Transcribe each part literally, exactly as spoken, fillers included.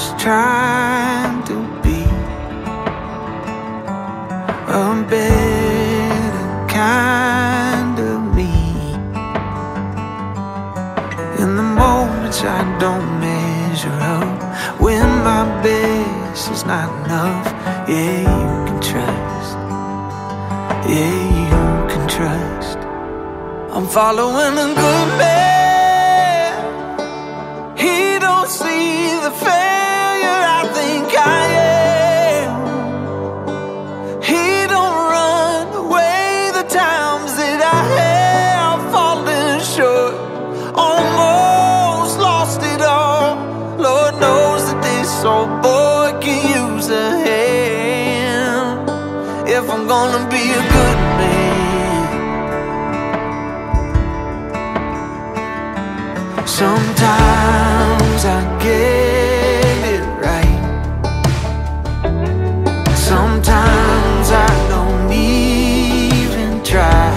just trying to be a better kind of me. In the moments I don't measure up, when my best is not enough, yeah, you can trust, yeah, you can trust. I'm following a good man. He don't see the failure I think I am. He don't run away the times that I have fallen short, almost lost it all. Lord knows that this old boy can use a hand if I'm gonna be a good man. Sometimes I get it right, sometimes I don't even try.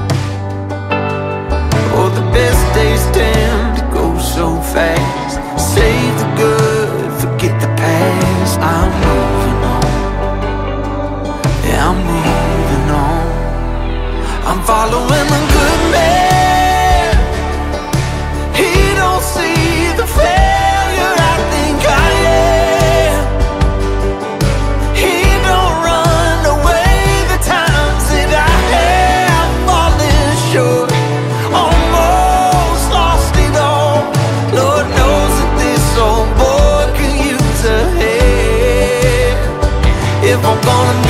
Oh, the best days tend to go so fast. Save the good, forget the past. I'm moving on, yeah, I'm moving on. I'm following the good man. See the failure I think I am. He don't run away the times that I have fallen short, almost lost it all. Lord knows that this old boy can use a hand if I'm gonna